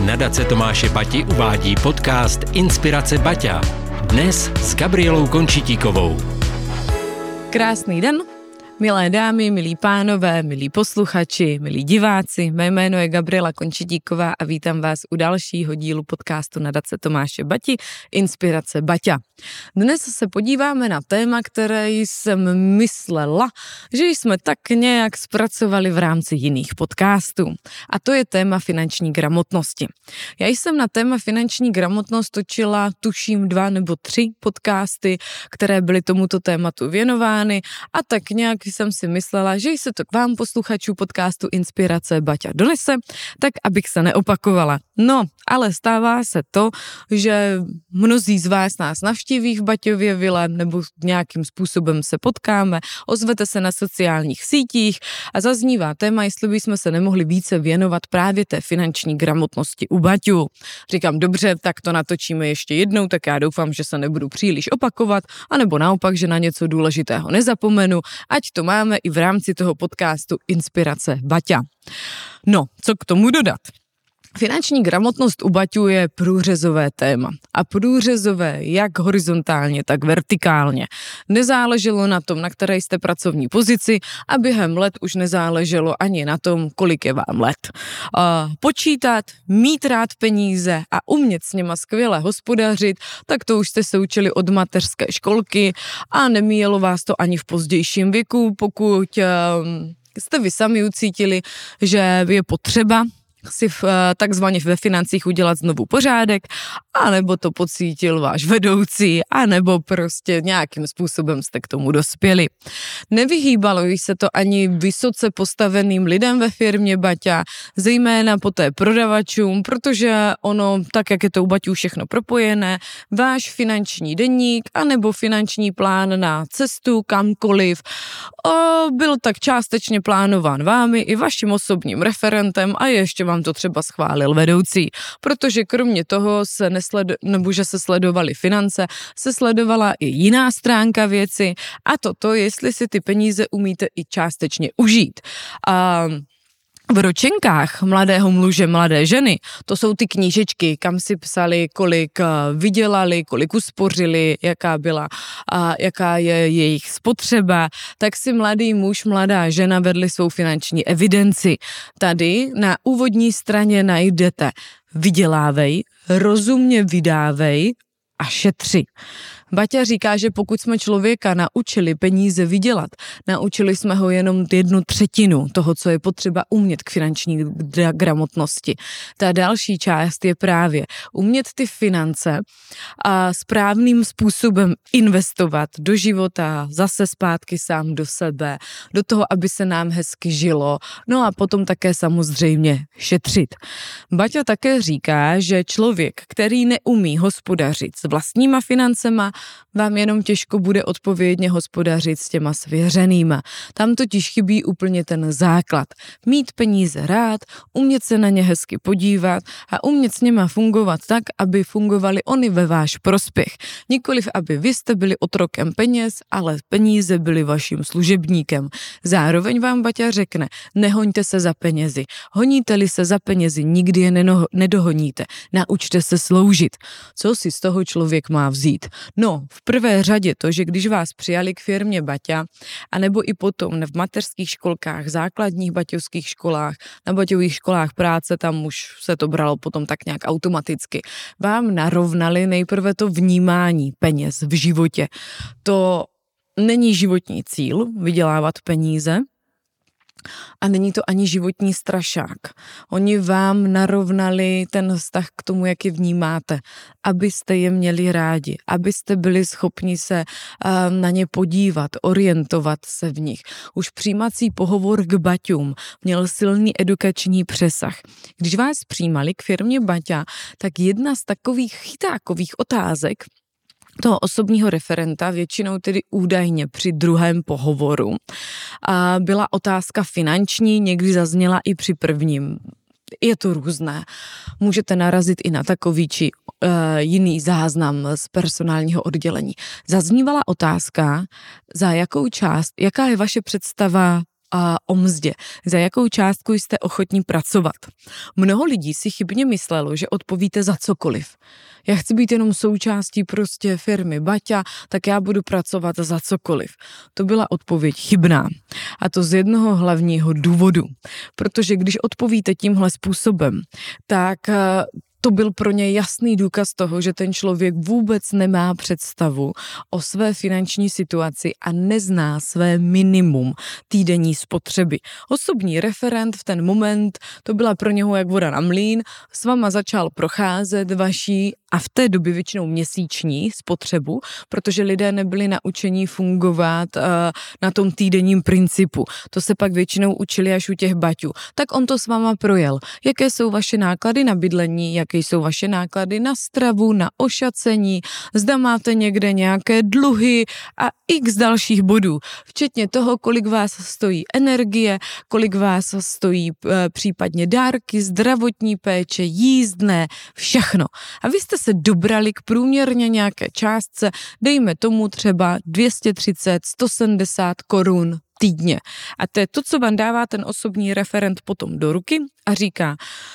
Nadace Tomáše Bati uvádí podcast Inspirace Baťa. Dnes s Gabrielou Končitíkovou. Krásný den, milé dámy, milí pánové, milí posluchači, milí diváci. Mé jméno je Gabriela Končitíková a vítám vás u dalšího dílu podcastu Nadace Tomáše Bati Inspirace Baťa. Dnes se podíváme na téma, které jsem myslela, že jsme tak nějak zpracovali v rámci jiných podcastů. A to je téma finanční gramotnosti. Já jsem na téma finanční gramotnost točila, tuším, 2 nebo 3 podcasty, které byly tomuto tématu věnovány a tak nějak jsem si myslela, že se to k vám posluchačů podcastu Inspirace Baťa donese, tak abych se neopakovala. No, ale stává se to, že mnozí z vás nás navštíví v Baťově vile nebo nějakým způsobem se potkáme, ozvete se na sociálních sítích a zaznívá téma, jestli bychom se nemohli více věnovat právě té finanční gramotnosti u Baťů. Říkám, dobře, tak to natočíme ještě jednou, tak já doufám, že se nebudu příliš opakovat, anebo naopak, že na něco důležitého nezapomenu, ať to máme i v rámci toho podcastu Inspirace Baťa. No, co k tomu dodat? Finanční gramotnost u Baťů je průřezové téma. A průřezové jak horizontálně, tak vertikálně. Nezáleželo na tom, na které jste pracovní pozici a během let už nezáleželo ani na tom, kolik je vám let. Počítat, mít rád peníze a umět s něma skvěle hospodařit, tak to už jste se učili od mateřské školky a nemíjelo vás to ani v pozdějším věku, pokud jste vy sami ucítili, že je potřeba si takzvaně ve financích udělat znovu pořádek, anebo to pocítil váš vedoucí, anebo prostě nějakým způsobem jste k tomu dospěli. Nevyhýbalo se to ani vysoce postaveným lidem ve firmě Baťa, zejména poté prodavačům, protože ono, tak jak je to u Baťů všechno propojené, váš finanční deník, anebo finanční plán na cestu kamkoliv, byl tak částečně plánován vámi i vaším osobním referentem a ještě vám to třeba schválil vedoucí, protože kromě toho že se sledovaly finance, se sledovala i jiná stránka věci a toto, jestli si ty peníze umíte i částečně užít. V ročenkách mladého muže, mladé ženy, to jsou ty knížečky, kam si psali, kolik vydělali, kolik uspořili, jaká je jejich spotřeba, tak si mladý muž, mladá žena vedli svou finanční evidenci. Tady na úvodní straně najdete vydělávej, rozumně vydávej a šetři. Baťa říká, že pokud jsme člověka naučili peníze vydělat, naučili jsme ho jenom 1/3 toho, co je potřeba umět k finanční gramotnosti. Ta další část je právě umět ty finance a správným způsobem investovat do života, zase zpátky sám do sebe, do toho, aby se nám hezky žilo, no a potom také samozřejmě šetřit. Baťa také říká, že člověk, který neumí hospodařit s vlastníma financema, vám jenom těžko bude odpovědně hospodařit s těma svěřenýma. Tam totiž chybí úplně ten základ. Mít peníze rád, umět se na ně hezky podívat a umět s něma fungovat tak, aby fungovaly oni ve váš prospěch. Nikoliv, aby vy jste byli otrokem peněz, ale peníze byly vaším služebníkem. Zároveň vám Baťa řekne, nehoňte se za penězi. Honíte-li se za penězi, nikdy je nedohoníte. Naučte se sloužit. Co si z toho člověk má vzít? No, v prvé řadě to, že když vás přijali k firmě Baťa, anebo i potom v mateřských školkách, základních baťovských školách, na baťových školách práce, tam už se to bralo potom tak nějak automaticky, vám narovnali nejprve to vnímání peněz v životě. To není životní cíl vydělávat peníze, a není to ani životní strašák. Oni vám narovnali ten vztah k tomu, jak je vnímáte, abyste je měli rádi, abyste byli schopni se na ně podívat, orientovat se v nich. Už přijímací pohovor k Baťům měl silný edukační přesah. Když vás přijímali k firmě Baťa, tak jedna z takových chytákových otázek toho osobního referenta, většinou tedy údajně při druhém pohovoru, a byla otázka finanční, někdy zazněla i při prvním. Je to různé. Můžete narazit i na takový či jiný záznam z personálního oddělení. Zaznívala otázka, za jakou část, jaká je vaše představa o mzdě. Za jakou částku jste ochotní pracovat? Mnoho lidí si chybně myslelo, že odpovíte za cokoliv. Já chci být jenom součástí prostě firmy Baťa, tak já budu pracovat za cokoliv. To byla odpověď chybná. A to z jednoho hlavního důvodu. Protože když odpovíte tímhle způsobem, tak to byl pro ně jasný důkaz toho, že ten člověk vůbec nemá představu o své finanční situaci a nezná své minimum týdenní spotřeby. Osobní referent v ten moment, to byla pro něho jak voda na mlýn, s váma začal procházet vaší a v té době většinou měsíční spotřebu, protože lidé nebyli naučení fungovat na tom týdenním principu. To se pak většinou učili až u těch baťů. Tak on to s váma projel. Jaké jsou vaše náklady na bydlení, jaké jsou vaše náklady na stravu, na ošacení, zda máte někde nějaké dluhy a x dalších bodů. Včetně toho, kolik vás stojí energie, kolik vás stojí případně dárky, zdravotní péče, jízdné, všechno. A vy jste se dobrali k průměrně nějaké částce, dejme tomu třeba 230, 170 korun týdně. A to je to, co vám dává ten osobní referent potom do ruky a říká,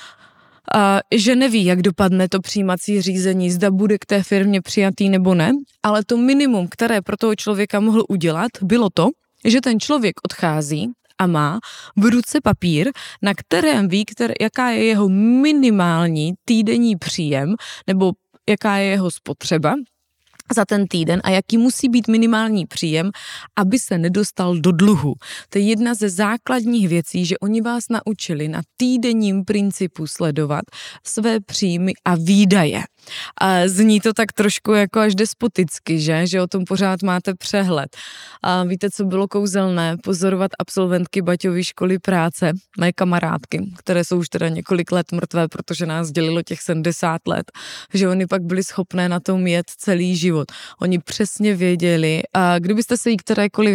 že neví, jak dopadne to přijímací řízení, zda bude k té firmě přijatý nebo ne, ale to minimum, které pro toho člověka mohl udělat, bylo to, že ten člověk odchází a má v ruce papír, na kterém ví, jaká je jeho minimální týdenní příjem nebo jaká je jeho spotřeba za ten týden a jaký musí být minimální příjem, aby se nedostal do dluhu. To je jedna ze základních věcí, že oni vás naučili na týdenním principu sledovat své příjmy a výdaje. A zní to tak trošku jako až despoticky, že o tom pořád máte přehled. A víte, co bylo kouzelné? Pozorovat absolventky Baťovy školy práce, mé kamarádky, které jsou už teda několik let mrtvé, protože nás dělilo těch 70 let, že oni pak byli schopné na tom jet celý život. Oni přesně věděli, a kdybyste se jí kterékoliv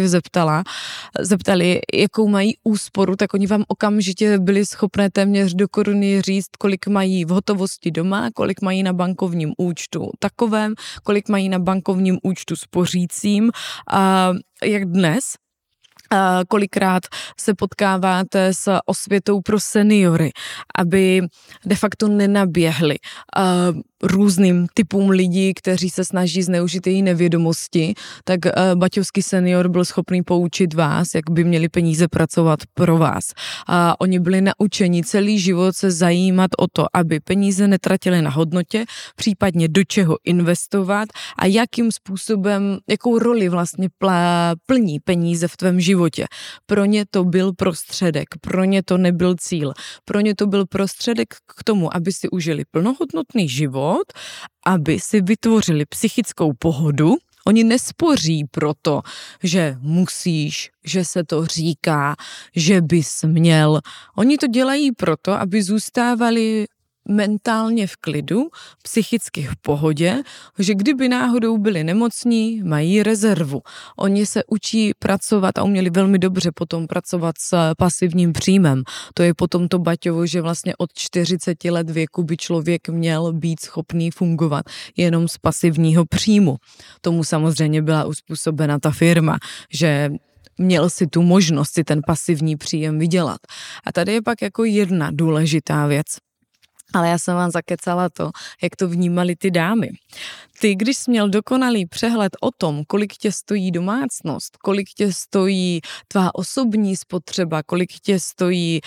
zeptali, jakou mají úsporu, tak oni vám okamžitě byli schopné téměř do koruny říct, kolik mají v hotovosti doma, kolik mají na bankovním účtu takovém, kolik mají na bankovním účtu spořícím, a jak dnes. Kolikrát se potkáváte s osvětou pro seniory, aby de facto nenaběhli různým typům lidí, kteří se snaží zneužít její nevědomosti, tak baťovský senior byl schopný poučit vás, jak by měli peníze pracovat pro vás. A oni byli naučeni celý život se zajímat o to, aby peníze netratili na hodnotě, případně do čeho investovat a jakým způsobem, jakou roli vlastně plní peníze v tvém životě. Pro ně to byl prostředek, pro ně to nebyl cíl. Pro ně to byl prostředek k tomu, aby si užili plnohodnotný život, aby si vytvořili psychickou pohodu. Oni nespoří proto, že musíš, že se to říká, že bys měl. Oni to dělají proto, aby zůstávali mentálně v klidu, psychicky v pohodě, že kdyby náhodou byli nemocní, mají rezervu. Oni se učí pracovat a uměli velmi dobře potom pracovat s pasivním příjmem. To je potom to Baťovo, že vlastně od 40 let věku by člověk měl být schopný fungovat jenom z pasivního příjmu. Tomu samozřejmě byla uspůsobena ta firma, že měl si tu možnost si ten pasivní příjem vydělat. A tady je pak jako jedna důležitá věc. Ale já jsem vám zakecala to, jak to vnímali ty dámy. Ty, když jsi měl dokonalý přehled o tom, kolik tě stojí domácnost, kolik tě stojí tvá osobní spotřeba, kolik tě stojí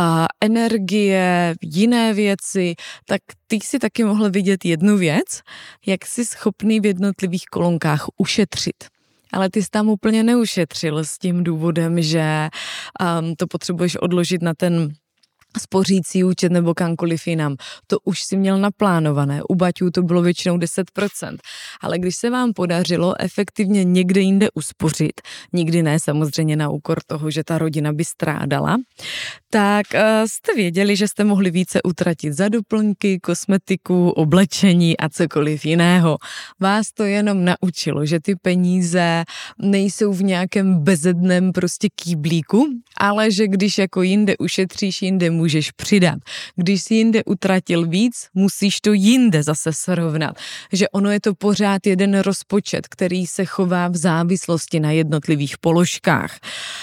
energie, jiné věci, tak ty si taky mohl vidět jednu věc, jak jsi schopný v jednotlivých kolonkách ušetřit. Ale ty jsi tam úplně neušetřil s tím důvodem, že to potřebuješ odložit na ten spořící účet nebo kamkoliv jinam. To už si měl naplánované. U baťů to bylo většinou 10%. Ale když se vám podařilo efektivně někde jinde uspořit, nikdy ne samozřejmě na úkor toho, že ta rodina by strádala, tak jste věděli, že jste mohli více utratit za doplňky, kosmetiku, oblečení a cokoliv jiného. Vás to jenom naučilo, že ty peníze nejsou v nějakém bezedném prostě kýblíku, ale že když jako jinde ušetříš, jinde můžeš přidat. Když jsi jinde utratil víc, musíš to jinde zase srovnat. Že ono je to pořád jeden rozpočet, který se chová v závislosti na jednotlivých položkách.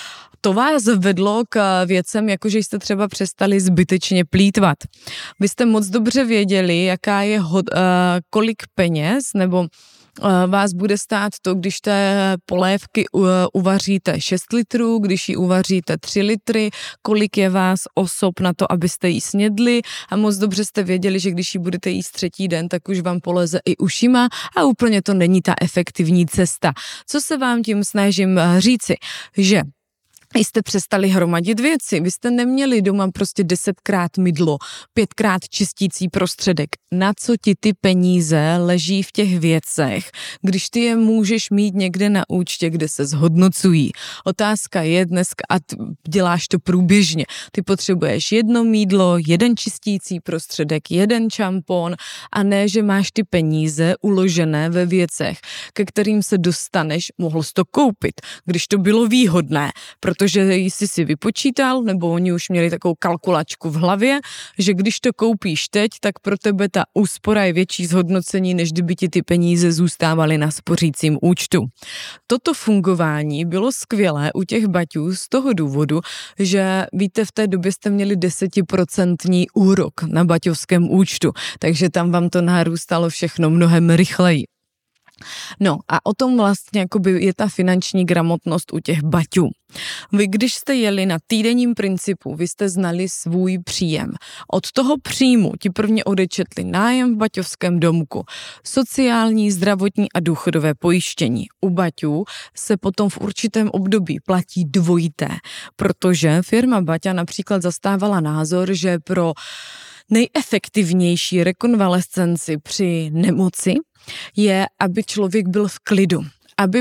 to vás vedlo k věcem, jako že jste třeba přestali zbytečně plýtvat. Vy jste moc dobře věděli, jaká je kolik peněz nebo vás bude stát to, když té polévky uvaříte 6 litrů, když ji uvaříte 3 litry, kolik je vás osob na to, abyste ji snědli a moc dobře jste věděli, že když ji budete jíst 3. den, tak už vám poleze i ušima a úplně to není ta efektivní cesta. Co se vám tím snažím říci? Že jste přestali hromadit věci, vy jste neměli doma prostě 10krát mydlo, 5krát čistící prostředek. Na co ti ty peníze leží v těch věcech, když ty je můžeš mít někde na účtě, kde se zhodnocují. Otázka je dneska, a děláš to průběžně, ty potřebuješ 1 mýdlo, 1 čistící prostředek, 1 šampon a ne, že máš ty peníze uložené ve věcech, ke kterým se dostaneš, mohl jsi to koupit, když to bylo výhodné, protože jsi si vypočítal, nebo oni už měli takovou kalkulačku v hlavě, že když to koupíš teď, tak pro tebe ta úspora je větší zhodnocení, než kdyby ti ty peníze zůstávaly na spořícím účtu. Toto fungování bylo skvělé u těch baťů z toho důvodu, že víte, v té době jste měli 10% úrok na baťovském účtu, takže tam vám to narůstalo všechno mnohem rychleji. No a o tom vlastně jakoby je ta finanční gramotnost u těch baťů. Vy, když jste jeli na týdenním principu, vy jste znali svůj příjem. Od toho příjmu ti prvně odečetli nájem v baťovském domku, sociální, zdravotní a důchodové pojištění. U baťů se potom v určitém období platí dvojité, protože firma Baťa například zastávala názor, že pro nejefektivnější rekonvalescenci při nemoci je, aby člověk byl v klidu, aby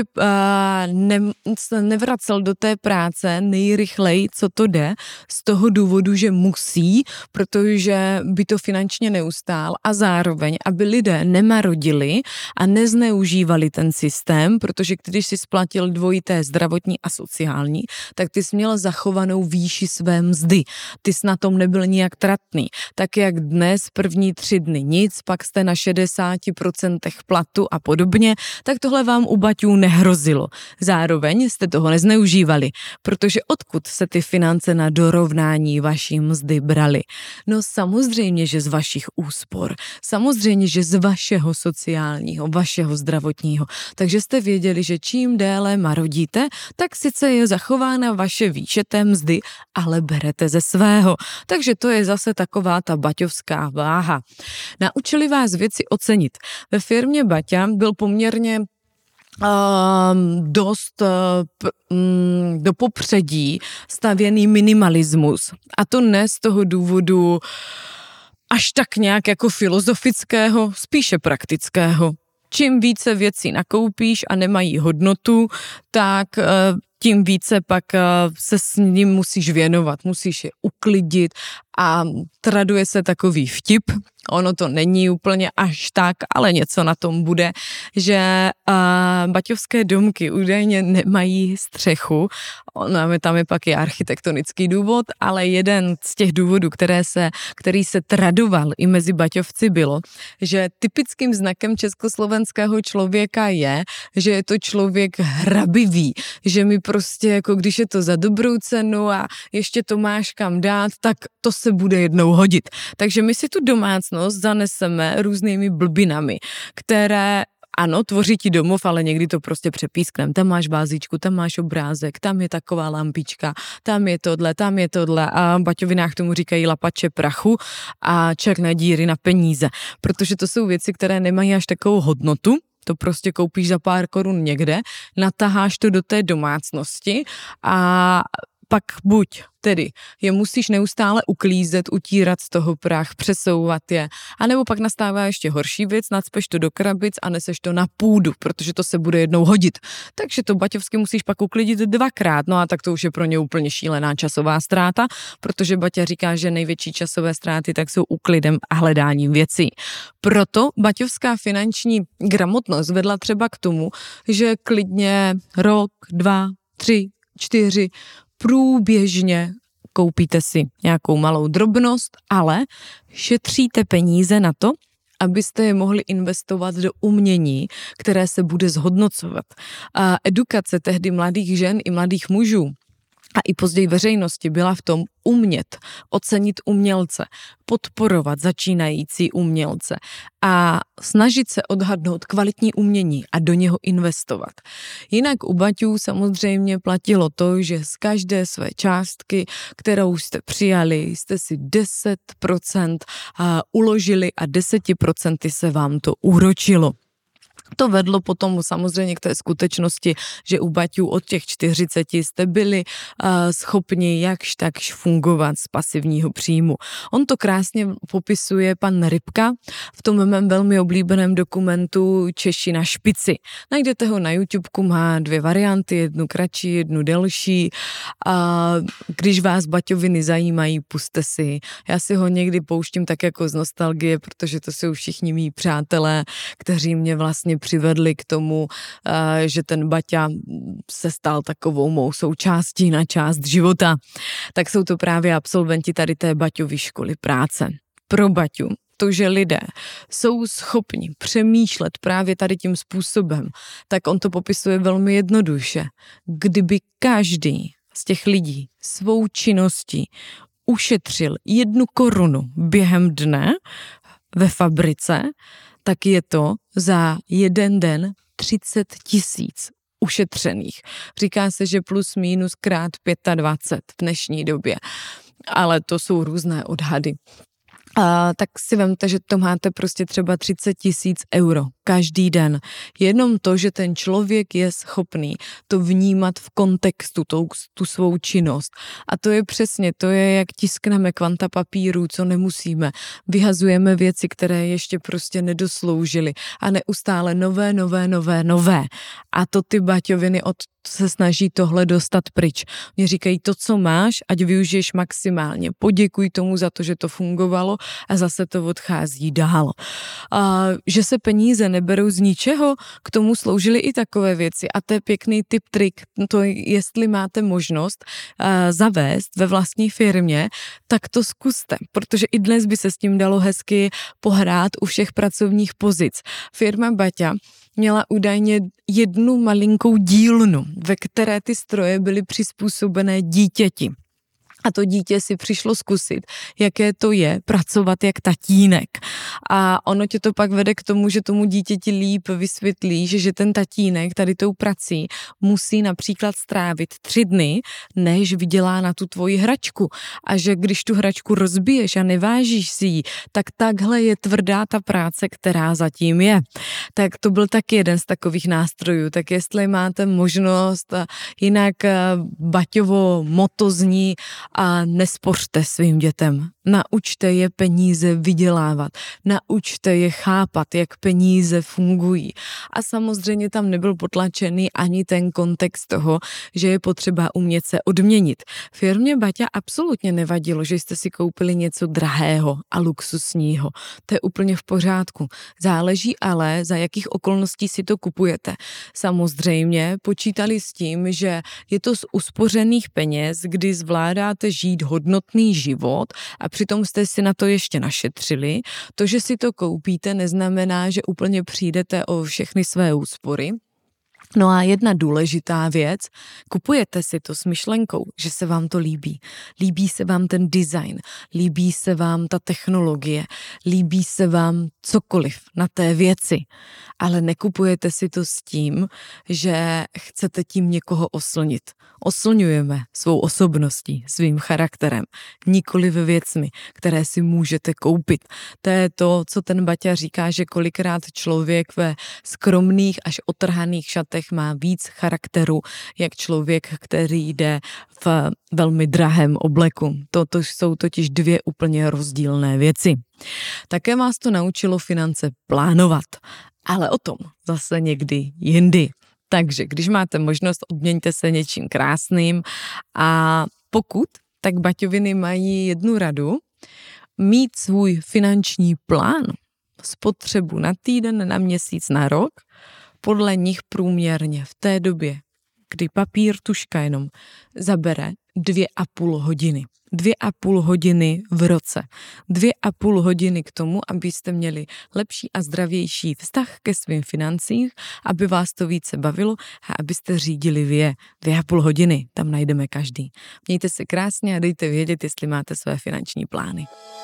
nevracel do té práce nejrychleji, co to jde, z toho důvodu, že musí, protože by to finančně neustál a zároveň, aby lidé nemarodili a nezneužívali ten systém, protože když jsi splatil dvojité zdravotní a sociální, tak ty jsi měl zachovanou výši své mzdy. Ty jsi na tom nebyl nijak tratný. Tak jak dnes první 3 dny nic, pak jste na 60% platu a podobně, tak tohle vám u baťů nehrozilo. Zároveň jste toho nezneužívali, protože odkud se ty finance na dorovnání vaší mzdy braly? No samozřejmě, že z vašich úspor, samozřejmě, že z vašeho sociálního, vašeho zdravotního. Takže jste věděli, že čím déle marodíte, tak sice je zachována vaše výše té mzdy, ale berete ze svého. Takže to je zase taková ta baťovská váha. Naučili vás věci ocenit. Ve firmě Baťa byl poměrně dost do popředí stavěný minimalismus. A to ne z toho důvodu až tak nějak jako filozofického, spíše praktického. Čím více věcí nakoupíš a nemají hodnotu, tak tím více pak se s ním musíš věnovat, musíš je uklidit a traduje se takový vtip, ono to není úplně až tak, ale něco na tom bude, že baťovské domky údajně nemají střechu, tam je pak i architektonický důvod, ale jeden z těch důvodů, který se tradoval i mezi baťovci bylo, že typickým znakem československého člověka je, že je to člověk hrabivý, že mi prostě jako když je to za dobrou cenu a ještě to máš kam dát, tak to se bude jednou hodit. Takže my si tu domácnost zaneseme různými blbinami, které ano, tvoří ti domov, ale někdy to prostě přepísknem. Tam máš bázičku, tam máš obrázek, tam je taková lampička, tam je tohle a baťovinách tomu říkají lapače prachu a černé díry na peníze, protože to jsou věci, které nemají až takovou hodnotu. To prostě koupíš za pár korun někde, nataháš to do té domácnosti a pak buď tedy je musíš neustále uklízet, utírat z toho prach, přesouvat je, anebo pak nastává ještě horší věc, nacpeš to do krabic a neseš to na půdu, protože to se bude jednou hodit. Takže to baťovsky musíš pak uklidit 2krát, no a tak to už je pro ně úplně šílená časová ztráta, protože Baťa říká, že největší časové ztráty tak jsou úklidem a hledáním věcí. Proto baťovská finanční gramotnost vedla třeba k tomu, že klidně rok, 2, 3, 4 průběžně koupíte si nějakou malou drobnost, ale šetříte peníze na to, abyste je mohli investovat do umění, které se bude zhodnocovat. A edukace tehdy mladých žen i mladých mužů a i později veřejnosti byla v tom umět ocenit umělce, podporovat začínající umělce a snažit se odhadnout kvalitní umění a do něho investovat. Jinak u baťů samozřejmě platilo to, že z každé své částky, kterou jste přijali, jste si 10% uložili a 10% se vám to úročilo. To vedlo potom samozřejmě k té skutečnosti, že u baťů od těch 40 jste byli schopni jakž takž fungovat z pasivního příjmu. On to krásně popisuje pan Rybka v tom mém velmi oblíbeném dokumentu Češi na špici. Najdete ho na YouTubeku, má 2 varianty, jednu kratší, jednu delší. A když vás baťoviny zajímají, puste si. Já si ho někdy pouštím tak jako z nostalgie, protože to jsou všichni mý přátelé, kteří mě vlastně přivedli k tomu, že ten baťa se stal takovou mou součástí na část života. Tak jsou to právě absolventi tady té baťové školy práce. Pro baťu to, že lidé jsou schopni přemýšlet právě tady tím způsobem, tak on to popisuje velmi jednoduše. Kdyby každý z těch lidí svou činností ušetřil 1 korunu během dne ve fabrice, tak je to za jeden den 30 000 ušetřených. Říká se, že plus minus krát 25 v dnešní době, ale to jsou různé odhady. Tak si vemte, že to máte prostě třeba 30 000 euro každý den. Jenom to, že ten člověk je schopný to vnímat v kontextu, tu svou činnost. A to je přesně, to je jak tiskneme kvanta papíru, co nemusíme. Vyhazujeme věci, které ještě prostě nedosloužily a neustále nové. A to ty baťoviny se snaží tohle dostat pryč. Mě říkají, to, co máš, ať využiješ maximálně. Poděkuj tomu za to, že to fungovalo a zase to odchází dál. Že se peníze neberou z ničeho, k tomu sloužily i takové věci. A to je pěkný tip, trik. To, jestli máte možnost zavést ve vlastní firmě, tak to zkuste, protože i dnes by se s tím dalo hezky pohrát u všech pracovních pozic. Firma Baťa měla údajně 1 malinkou dílnu, ve které ty stroje byly přizpůsobené dítěti. A to dítě si přišlo zkusit, jaké to je pracovat jak tatínek. A ono tě to pak vede k tomu, že tomu dítěti líp vysvětlí, že ten tatínek tady tou prací musí například strávit 3 dny, než vydělá na tu tvoji hračku. A že když tu hračku rozbiješ a nevážíš si ji, tak takhle je tvrdá ta práce, která zatím je. Tak to byl taky jeden z takových nástrojů. Tak jestli máte možnost, jinak Baťovo moto zní a nespořte svým dětem. Naučte je peníze vydělávat. Naučte je chápat, jak peníze fungují. A samozřejmě tam nebyl potlačený ani ten kontext toho, že je potřeba umět se odměnit. Firmě Baťa absolutně nevadilo, že jste si koupili něco drahého a luxusního. To je úplně v pořádku. Záleží ale, za jakých okolností si to kupujete. Samozřejmě počítali s tím, že je to z uspořených peněz, kdy zvládáte žít hodnotný život a přitom jste si na to ještě našetřili. To, že si to koupíte, neznamená, že úplně přijdete o všechny své úspory. No a jedna důležitá věc, kupujete si to s myšlenkou, že se vám to líbí. Líbí se vám ten design, líbí se vám ta technologie, líbí se vám cokoliv na té věci, ale nekupujete si to s tím, že chcete tím někoho oslnit. Oslňujeme svou osobností, svým charakterem, nikoli ve věcmi, které si můžete koupit. To je to, co ten Baťa říká, že kolikrát člověk ve skromných až otrhaných šatech má víc charakteru, jak člověk, který jde v velmi drahém obleku. To jsou totiž 2 úplně rozdílné věci. Také vás to naučilo finance plánovat, ale o tom zase někdy jindy. Takže když máte možnost, odměňte se něčím krásným a pokud, tak baťoviny mají jednu radu, mít svůj finanční plán, spotřebu na týden, na měsíc, na rok, podle nich průměrně v té době, kdy papír, tužka jenom zabere 2,5 hodiny. 2,5 hodiny v roce. 2,5 hodiny k tomu, abyste měli lepší a zdravější vztah ke svým financím, aby vás to více bavilo a abyste řídili vy. 2,5 hodiny, tam najdeme každý. Mějte se krásně a dejte vědět, jestli máte své finanční plány.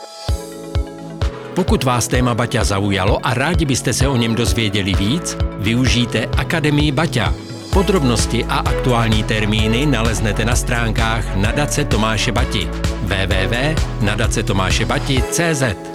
Pokud vás téma Baťa zaujalo a rádi byste se o něm dozvěděli víc, využijte Akademii Baťa. Podrobnosti a aktuální termíny naleznete na stránkách Nadace Tomáše Bati www.nadacetomášebati.cz.